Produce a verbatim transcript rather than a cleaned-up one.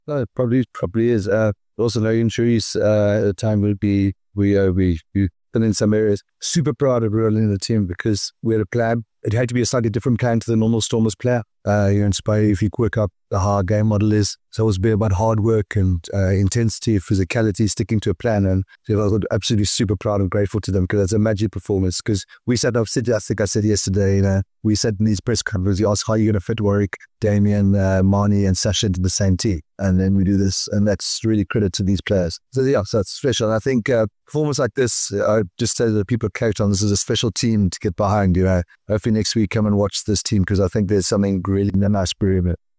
No, it probably probably is. Uh, also, no injuries. Uh, at the time would be we uh, we we been in some areas. Super proud of everyone in the team because we had a plan. It had to be a slightly different plan to the normal Stormers player. Uh, you're inspired if you work up the hard game model is. So it was be about hard work and uh, intensity, physicality, sticking to a plan. And so I was absolutely super proud and grateful to them because it's a magic performance. Because we said, I've said, I think I said yesterday, you know, we said in these press conferences, you ask how you're going to fit Warwick, Damien, uh, Marnie, and Sasha into the same team. And then we do this, and that's really credit to these players. So yeah, so it's special. And I think uh, performance like this, I just say to the people at Cape Town, this is a special team to get behind. You know, hopefully next week come and watch this team because I think there's something really nice brewing.